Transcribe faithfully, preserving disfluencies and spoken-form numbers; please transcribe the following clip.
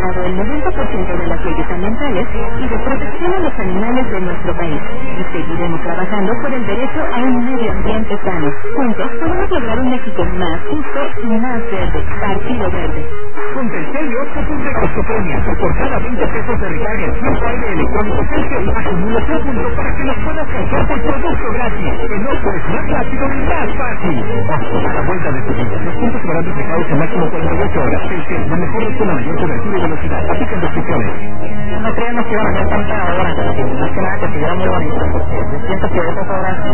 recuperado el noventa por ciento de las leyes ambientales y de protección a los animales de nuestro país. Y seguiremos trabajando por el derecho a un medio ambiente sano. Juntos podemos lograr un México más justo y más verde. Partido Verde. Con Telcel y Oxxo punto Costopenia, por cada veinte pesos de recarga en tiempo aire electrónico Telcel, acumula un punto para que los puedas canjear por producto gratis. El Oxxo es más rápido y más fácil. Oxxo, a la vuelta de tu vida. Los puntos serán duplicados en máximo cuarenta y ocho horas. Telcel, la mejor red con la mayor cobertura y velocidad. Aplican restricciones. No creemos que iban a hacer tanta hora, más que nada que estuviera muy bonito, porque yo siento que esas horas